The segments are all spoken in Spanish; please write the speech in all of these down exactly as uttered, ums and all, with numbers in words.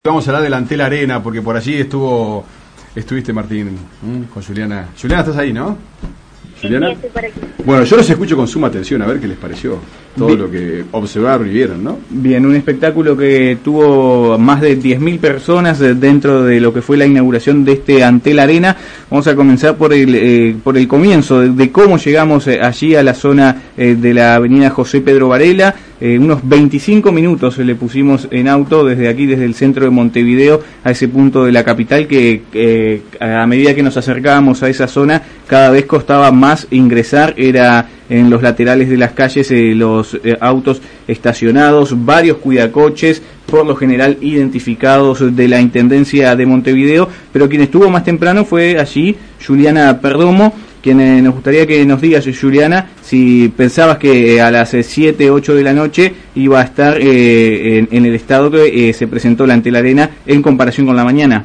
Vamos a hablar del Antel Arena, porque por allí estuvo, estuviste, Martín, ¿m? con Juliana. Juliana, ¿estás ahí, no? Juliana. Sí, estoy por aquí. Bueno, yo los escucho con suma atención, a ver qué les pareció todo Bien. lo que observaron y vieron, ¿no? Bien, un espectáculo que tuvo más de diez mil personas dentro de lo que fue la inauguración de este Antel Arena. Vamos a comenzar por el eh, por el comienzo, de, de cómo llegamos eh, allí a la zona eh, de la avenida José Pedro Varela. Eh, unos veinticinco minutos le pusimos en auto desde aquí, desde el centro de Montevideo, a ese punto de la capital que eh, a medida que nos acercábamos a esa zona, cada vez costaba más ingresar. Era en los laterales de las calles eh, los eh, autos estacionados, varios cuidacoches, por lo general identificados de la Intendencia de Montevideo, pero quien estuvo más temprano fue allí Juliana Perdomo, quien eh, nos gustaría que nos digas, Juliana, si pensabas que eh, a las siete, ocho de la noche iba a estar eh, en, en el estado que eh, se presentó la Antel Arena en comparación con la mañana.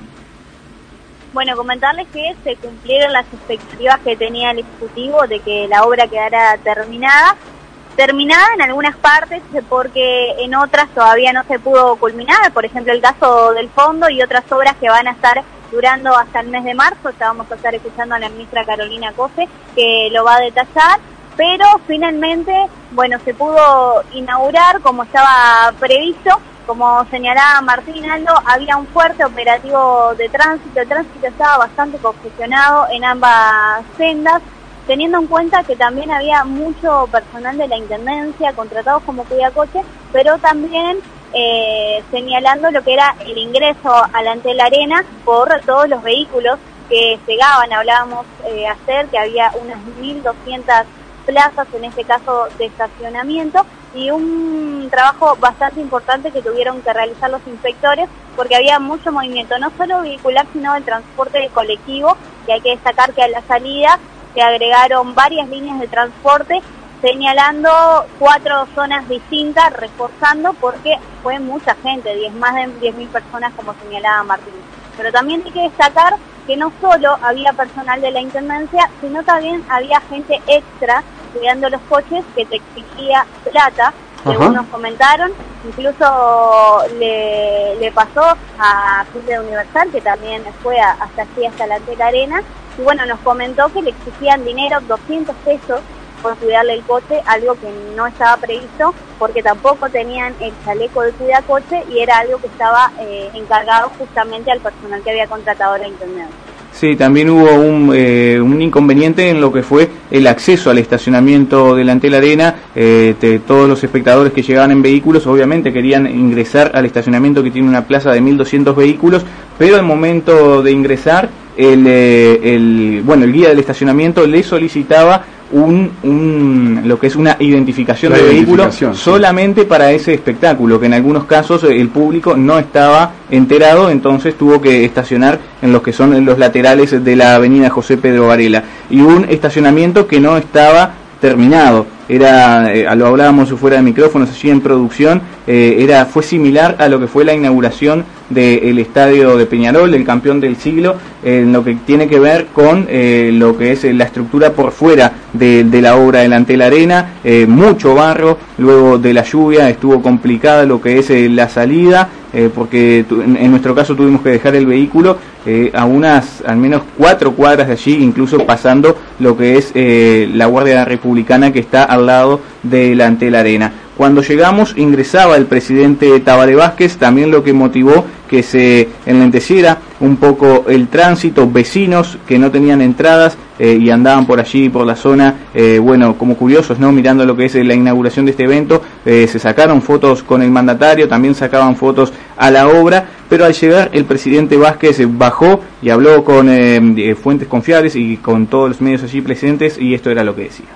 Bueno, comentarles que se cumplieron las expectativas que tenía el Ejecutivo de que la obra quedara terminada. Terminada en algunas partes porque en otras todavía no se pudo culminar, por ejemplo el caso del fondo y otras obras que van a estar durando hasta el mes de marzo. Ya vamos a estar escuchando a la ministra Carolina Cose que lo va a detallar, pero finalmente, bueno, se pudo inaugurar como estaba previsto. Como señalaba Martín Aldo, había un fuerte operativo de tránsito, el tránsito estaba bastante congestionado en ambas sendas, teniendo en cuenta que también había mucho personal de la Intendencia contratados como cuidacoche, pero también eh, señalando lo que era el ingreso a la Antel Arena por todos los vehículos que llegaban. Hablábamos eh, ayer que había unas mil doscientas plazas, en este caso de estacionamiento, y un trabajo bastante importante que tuvieron que realizar los inspectores, porque había mucho movimiento, no solo vehicular, sino del transporte colectivo, que hay que destacar que a la salida se agregaron varias líneas de transporte, señalando cuatro zonas distintas, reforzando, porque fue mucha gente, diez, más de diez mil personas, como señalaba Martín. Pero también hay que destacar que no solo había personal de la Intendencia, sino también había gente extra cuidando los coches que te exigía plata, según nos comentaron. Incluso le, le pasó a Chile Universal, que también fue a, hasta aquí, hasta la Antel Arena, y bueno, nos comentó que le exigían dinero, doscientos pesos, por cuidarle el coche, algo que no estaba previsto, porque tampoco tenían el chaleco de cuidacoche y era algo que estaba eh, encargado justamente al personal que había contratado la Intendencia. Sí, también hubo un, eh, un inconveniente en lo que fue el acceso al estacionamiento de la Antel Arena. Eh, te, todos los espectadores que llegaban en vehículos obviamente querían ingresar al estacionamiento, que tiene una plaza de mil doscientos vehículos, pero al momento de ingresar, el, eh, el, bueno, el guía del estacionamiento le solicitaba un, un lo que es una identificación la de vehículo solamente sí. para ese espectáculo, que en algunos casos el público no estaba enterado, entonces tuvo que estacionar en los que son los laterales de la avenida José Pedro Varela, y un estacionamiento que no estaba terminado. Era, eh, lo hablábamos fuera de micrófonos allí en producción, eh, era fue similar a lo que fue la inauguración del estadio de Peñarol, el campeón del siglo, eh, en lo que tiene que ver con eh, lo que es la estructura por fuera de, de la obra de la Antel Arena, eh, mucho barro, luego de la lluvia estuvo complicada lo que es eh, la salida, eh, porque tu, en, en nuestro caso tuvimos que dejar el vehículo eh, a unas al menos cuatro cuadras de allí, incluso pasando lo que es eh, la Guardia Republicana, que está al lado de la Antel Arena. Cuando llegamos ingresaba el presidente Tabaré Vázquez, también lo que motivó que se enlenteciera un poco el tránsito, vecinos que no tenían entradas eh, y andaban por allí, por la zona, eh, bueno, como curiosos, ¿no? Mirando lo que es la inauguración de este evento, eh, se sacaron fotos con el mandatario, también sacaban fotos a la obra, pero al llegar el presidente Vázquez bajó y habló con eh, fuentes confiables y con todos los medios allí presentes, y esto era lo que decía.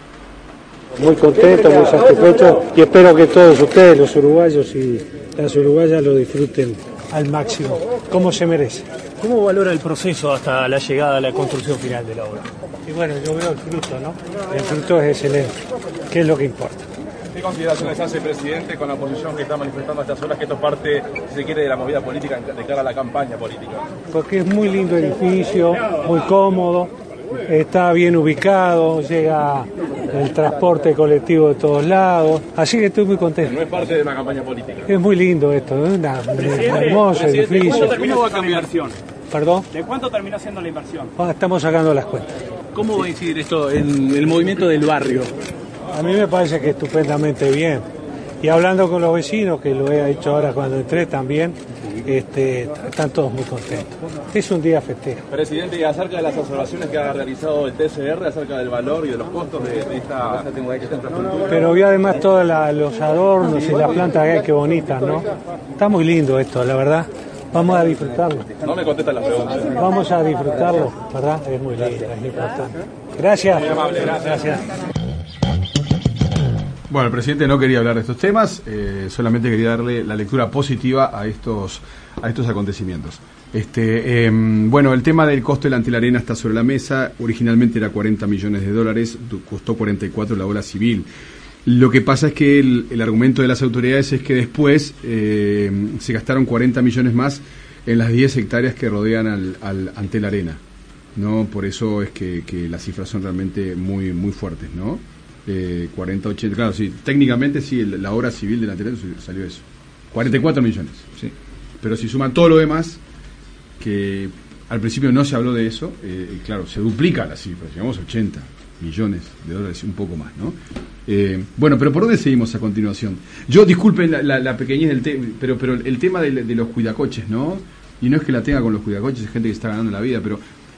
Muy contento, muy satisfecho, y espero que todos ustedes, los uruguayos y las uruguayas, lo disfruten al máximo, como se merece. ¿Cómo valora el proceso hasta la llegada a la construcción final de la obra? Y bueno, yo veo el fruto, ¿no? El fruto es excelente, que es lo que importa. ¿Qué consideraciones hace el presidente con la oposición que está manifestando a estas horas, que esto es parte, si se quiere, de la movida política de cara a la campaña política? Porque es muy lindo edificio, muy cómodo, está bien ubicado, llega el transporte colectivo de todos lados, así que estoy muy contento. No es parte de una campaña política. Es muy lindo esto, ¿eh? Una, una hermoso edificio. ¿Cuánto terminó la inversión? ¿Perdón? ¿De cuánto terminó siendo la inversión? Ah, estamos sacando las cuentas. ¿Cómo va a incidir esto en el movimiento del barrio? A mí me parece que estupendamente bien. Y hablando con los vecinos, que lo he hecho ahora cuando entré también, este, están todos muy contentos. Es un día festejo. Presidente, y acerca de las observaciones que ha realizado el T C R, acerca del valor y de los costos de, de esta, esta infraestructura. Pero vi además todos la, los adornos y las plantas que hay, qué bonitas, ¿no? Está muy lindo esto, la verdad. Vamos a disfrutarlo. No me contesta la pregunta. Vamos a disfrutarlo, ¿verdad? Es muy lindo, es importante. Gracias. Muy amable, gracias. Gracias. Bueno, el presidente no quería hablar de estos temas, eh, solamente quería darle la lectura positiva a estos a estos acontecimientos. Este, eh, bueno, el tema del costo de la Antelarena está sobre la mesa. Originalmente era cuarenta millones de dólares, costó cuarenta y cuatro la obra civil. Lo que pasa es que el, el argumento de las autoridades es que después eh, se gastaron cuarenta millones más en las diez hectáreas que rodean al, al Antelarena, ¿no? Por eso es que, que las cifras son realmente muy muy fuertes, ¿no? Eh, cuarenta, ochenta, claro, sí, técnicamente sí, el, la obra civil del Antelarena salió eso, cuarenta y cuatro millones, sí. Pero si suman todo lo demás, que al principio no se habló de eso, eh, claro, se duplica la cifra, llegamos a ochenta millones de dólares, un poco más, ¿no? Eh, bueno, pero ¿por dónde seguimos a continuación? Yo, disculpen la, la, la pequeñez del tema, pero, pero el tema de, de los cuidacoches, ¿no? Y no es que la tenga con los cuidacoches, es gente que está ganando la vida, pero...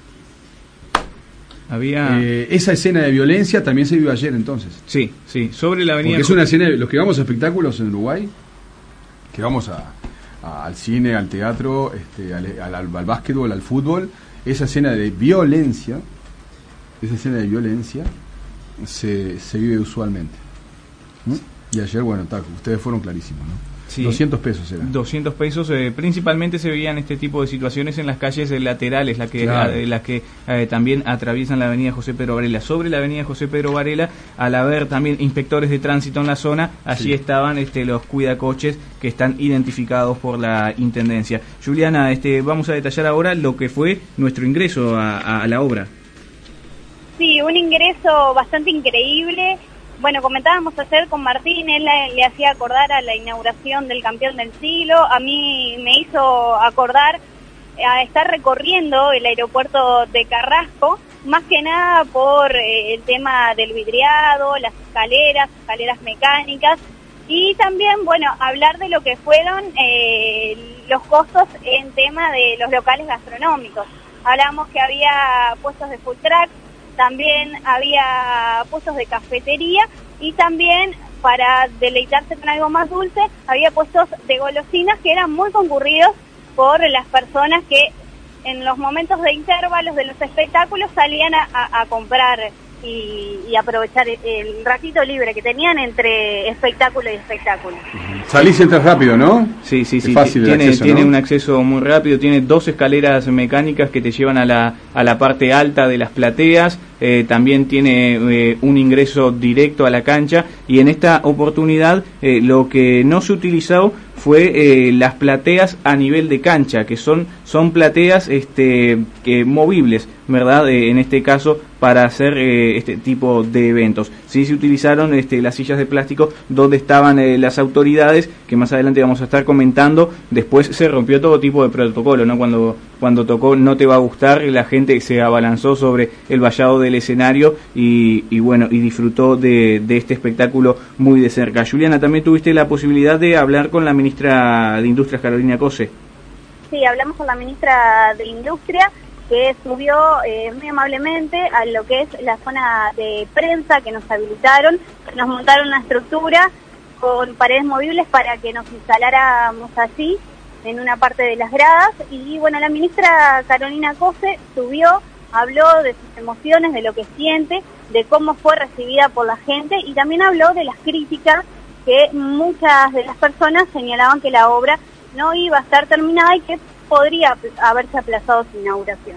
Había... Eh, esa escena de violencia también se vivió ayer, entonces. Sí, sí, sobre la avenida... Porque es una escena, de, los que vamos a espectáculos en Uruguay, que vamos a, a, al cine, al teatro, este, al, al, al, al básquetbol, al fútbol, esa escena de violencia, esa escena de violencia se, se vive usualmente. ¿Mm? Y ayer, bueno, ta, ustedes fueron clarísimos, ¿no? Sí, doscientos pesos eran. doscientos pesos, eh, principalmente se veían este tipo de situaciones en las calles eh, laterales, la que, claro. la, las que eh, también atraviesan la avenida José Pedro Varela. Sobre la avenida José Pedro Varela, al haber también inspectores de tránsito en la zona, allí sí. estaban este, los cuidacoches que están identificados por la Intendencia. Juliana, este, vamos a detallar ahora lo que fue nuestro ingreso a, a, a la obra. Sí, un ingreso bastante increíble. Bueno, comentábamos ayer con Martín, él le, le hacía acordar a la inauguración del campeón del siglo, a mí me hizo acordar a estar recorriendo el aeropuerto de Carrasco, más que nada por eh, el tema del vidriado, las escaleras, escaleras mecánicas, y también, bueno, hablar de lo que fueron eh, los costos en tema de los locales gastronómicos. Hablamos que había puestos de food truck, también había puestos de cafetería y también, para deleitarse con algo más dulce, había puestos de golosinas que eran muy concurridos por las personas que en los momentos de intervalos de los espectáculos salían a, a, a comprar y, y aprovechar el ratito libre que tenían entre espectáculo y espectáculo. Salís y entras rápido, ¿no? Sí, sí, es sí. Fácil tiene acceso, tiene ¿no? un acceso muy rápido, tiene dos escaleras mecánicas que te llevan a la, a la parte alta de las plateas, eh, también tiene eh, un ingreso directo a la cancha, y en esta oportunidad eh, lo que no se utilizó fue eh, las plateas a nivel de cancha, que son son plateas este que movibles, ¿verdad? Eh, en este caso, para hacer eh, este tipo de eventos. Sí se utilizaron este, las sillas de plástico donde estaban eh, las autoridades, que más adelante vamos a estar comentando. Después se rompió todo tipo de protocolo, ¿no? Cuando cuando tocó No Te Va a Gustar, la gente se abalanzó sobre el vallado del escenario y, y bueno, y disfrutó de, de este espectáculo muy de cerca. Juliana, también tuviste la posibilidad de hablar con la ministra de Industrias, Carolina Cose. Sí, hablamos con la ministra de Industria, que subió eh, muy amablemente a lo que es la zona de prensa, que nos habilitaron, nos montaron una estructura con paredes movibles para que nos instaláramos allí, en una parte de las gradas, y bueno, la ministra Carolina Cose subió, habló de sus emociones, de lo que siente, de cómo fue recibida por la gente, y también habló de las críticas que muchas de las personas señalaban que la obra no iba a estar terminada y que podría haberse aplazado su inauguración.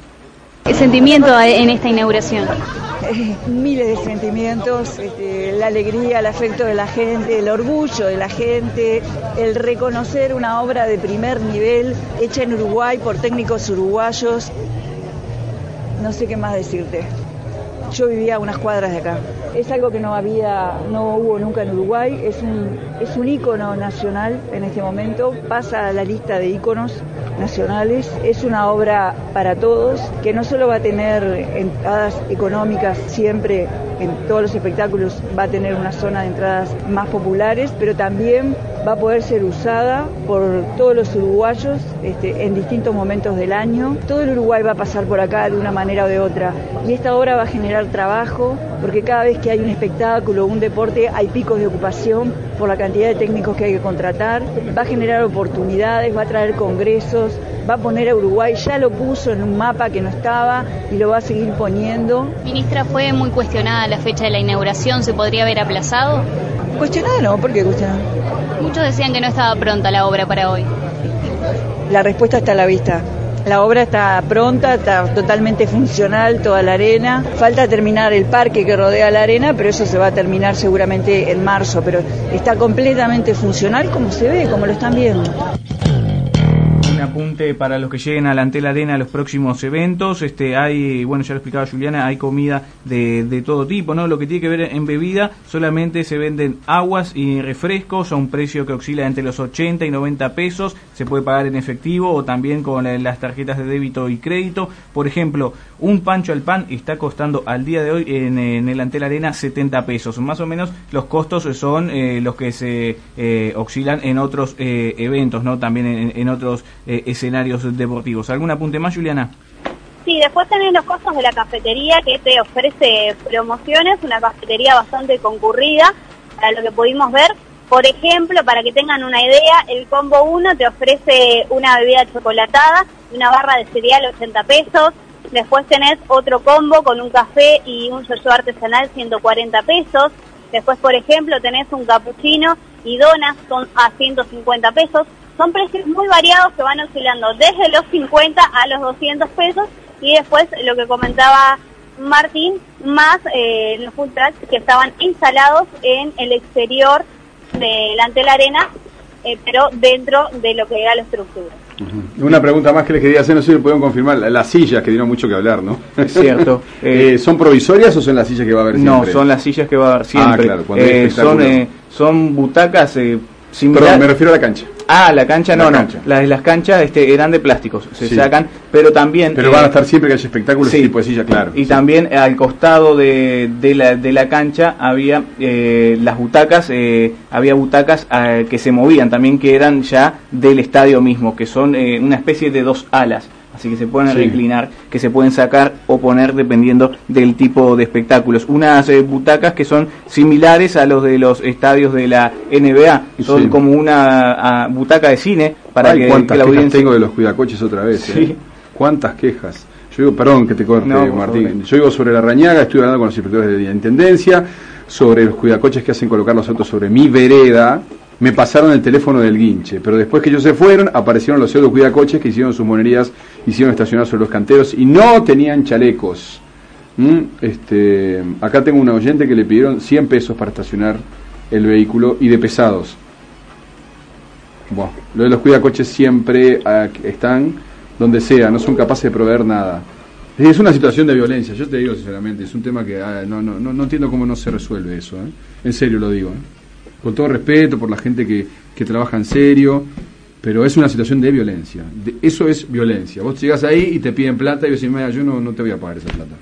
¿Qué sentimiento en esta inauguración? Eh, miles de sentimientos, este, la alegría, el afecto de la gente, el orgullo de la gente, el reconocer una obra de primer nivel hecha en Uruguay por técnicos uruguayos. No sé qué más decirte. yo vivía a unas cuadras de acá. Es algo que no había, no hubo nunca en Uruguay, es un, es un ícono nacional en este momento, pasa a la lista de íconos nacionales, es una obra para todos, que no solo va a tener entradas económicas siempre, en todos los espectáculos va a tener una zona de entradas más populares, pero también va a poder ser usada por todos los uruguayos este, en distintos momentos del año. Todo el Uruguay va a pasar por acá de una manera o de otra, y esta obra va a generar trabajo, porque cada vez que hay un espectáculo o un deporte hay picos de ocupación por la cantidad de técnicos que hay que contratar, va a generar oportunidades, va a traer congresos, va a poner a Uruguay, ya lo puso en un mapa que no estaba y lo va a seguir poniendo. Ministra, fue muy cuestionada la fecha de la inauguración, ¿se podría haber aplazado? Cuestionada no, ¿por qué cuestionada? Muchos decían que no estaba pronta la obra para hoy. La respuesta está a la vista. La obra está pronta, está totalmente funcional, toda la arena. Falta terminar el parque que rodea la arena, pero eso se va a terminar seguramente en marzo. Pero está completamente funcional como se ve, como lo están viendo. Un apunte para los que lleguen a la Antel Arena a los próximos eventos. Este, hay, bueno, ya lo explicaba Juliana, hay comida de, de todo tipo, ¿no? Lo que tiene que ver en bebida, solamente se venden aguas y refrescos a un precio que oscila entre los ochenta y noventa pesos. Se puede pagar en efectivo o también con las tarjetas de débito y crédito. Por ejemplo, un pancho al pan está costando al día de hoy en, en el Antel Arena setenta pesos. Más o menos los costos son eh, los que se eh, oscilan en otros eh, eventos, ¿no? También en, en otros eh, escenarios deportivos. ¿Algún apunte más, Juliana? Sí, después tenés los costos de la cafetería que te ofrece promociones, una cafetería bastante concurrida, para lo que pudimos ver. Por ejemplo, para que tengan una idea, el combo uno te ofrece una bebida chocolatada, una barra de cereal ochenta pesos. Después tenés otro combo con un café y un yo-yo artesanal ciento cuarenta pesos. Después, por ejemplo, tenés un capuchino y donas, son a ciento cincuenta pesos. Son precios muy variados que van oscilando desde los cincuenta a los doscientos pesos. Y después, lo que comentaba Martín, más eh, los food trucks que estaban instalados en el exterior delante de la arena, eh, pero dentro de lo que era la estructura. Uh-huh. Una pregunta más que les quería hacer, no sé si pueden confirmar, las sillas que dieron mucho que hablar, ¿no? Es cierto. eh, ¿Son provisorias o son las sillas que va a haber siempre? No, son las sillas que va a haber siempre. Ah, claro, cuando eh, hay son, eh, son butacas eh, similares. Perdón, me refiero a la cancha. Ah, la cancha no, la no. Cancha. Las de las canchas este, eran de plásticos, se sí. sacan, pero también... Pero eh, van a estar siempre que haya espectáculos, sí, ese tipo de silla, claro. Y sí. también al costado de, de, la, de la cancha había eh, las butacas, eh, había butacas eh, que se movían también, que eran ya del estadio mismo, que son eh, una especie de dos alas. Así que se pueden sí. reclinar, que se pueden sacar o poner dependiendo del tipo de espectáculos. Unas eh, butacas que son similares a los de los estadios de la N B A, son sí. como una a, butaca de cine para Ay, que, cuántas que la audiencia... audiencia... tengo de los cuidacoches otra vez, sí. ¿eh? Cuántas quejas. Yo digo, perdón que te corte, no, Martín. favor. Yo digo sobre la Rañaga, estoy hablando con los inspectores de la Intendencia, sobre los cuidacoches que hacen colocar los autos sobre mi vereda. Me pasaron el teléfono del guinche, pero después que ellos se fueron, aparecieron los pseudo cuidacoches que hicieron sus monerías, hicieron estacionar sobre los canteros y no tenían chalecos. ¿Mm? Este, acá tengo una oyente que le pidieron cien pesos para estacionar el vehículo y de pesados. Bueno, lo de los cuidacoches siempre uh, están donde sea, no son capaces de proveer nada. Es una situación de violencia, yo te digo sinceramente, es un tema que uh, no, no, no, no entiendo cómo no se resuelve eso, ¿eh? En serio lo digo, ¿eh? Con todo respeto por la gente que, que trabaja en serio, pero es una situación de violencia. De, eso es violencia. Vos llegas ahí y te piden plata y vos decís, mira, yo no, no te voy a pagar esa plata.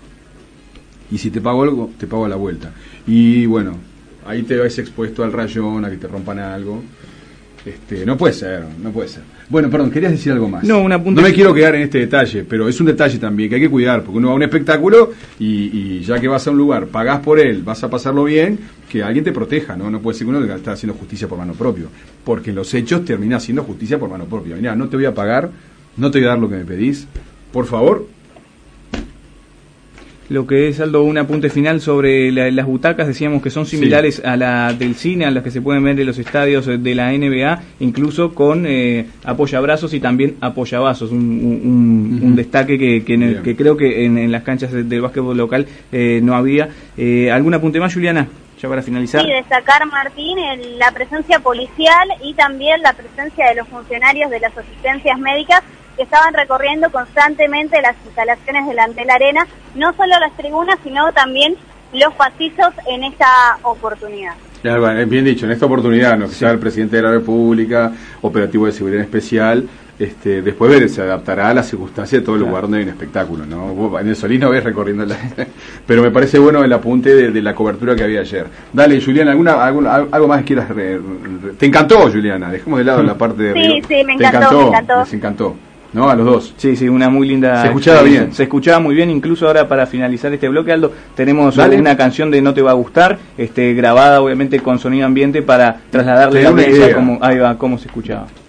Y si te pago algo, te pago a la vuelta. Y bueno, ahí te ves expuesto al rayón, a que te rompan algo. Este, no puede ser, no puede ser. Bueno, perdón, querías decir algo más. No, una punta no me quiero quedar en este detalle, pero es un detalle también que hay que cuidar, porque uno va a un espectáculo y, y ya que vas a un lugar, pagás por él, vas a pasarlo bien, que alguien te proteja, ¿no? No puede ser que uno está haciendo justicia por mano propia, porque en los hechos termina haciendo justicia por mano propia. Mirá, no te voy a pagar, no te voy a dar lo que me pedís, por favor. Lo que es, Aldo, un apunte final sobre la, las butacas, decíamos que son similares sí. a la del cine, a las que se pueden ver en los estadios de la N B A, incluso con eh, apoyabrazos y también apoyavasos, un, un, uh-huh. un destaque que, que, que creo que en, en las canchas del de básquetbol local eh, no había. Eh, ¿Algún apunte más, Juliana? Ya para finalizar. Sí, destacar, Martín, el, la presencia policial y también la presencia de los funcionarios de las asistencias médicas que estaban recorriendo constantemente las instalaciones de la Antel Arena, no solo las tribunas, sino también los pasillos en esta oportunidad. Bien dicho, en esta oportunidad, ¿no? Que sea el presidente de la República, operativo de seguridad especial, este, después ver, se adaptará a las circunstancias de todo el lugar donde hay un espectáculo, ¿no? Vos en el Solís no ves recorriendo la... Pero me parece bueno el apunte de, de la cobertura que había ayer. Dale, Juliana, ¿alguna, alguna algo más que quieras? Re, re... ¿Te encantó, Juliana? Dejemos de lado la parte de... Sí, Río. sí, me ¿Te encantó, encantó? me encantó. Les encantó. ¿No? A los dos. Sí, sí, una muy linda... Se escuchaba bien. Se escuchaba muy bien, incluso ahora para finalizar este bloque, Aldo, tenemos Dale. una canción de No Te Va a Gustar, este, grabada obviamente con sonido ambiente para trasladarle Te la da una audiencia idea. cómo, ahí va, cómo se escuchaba.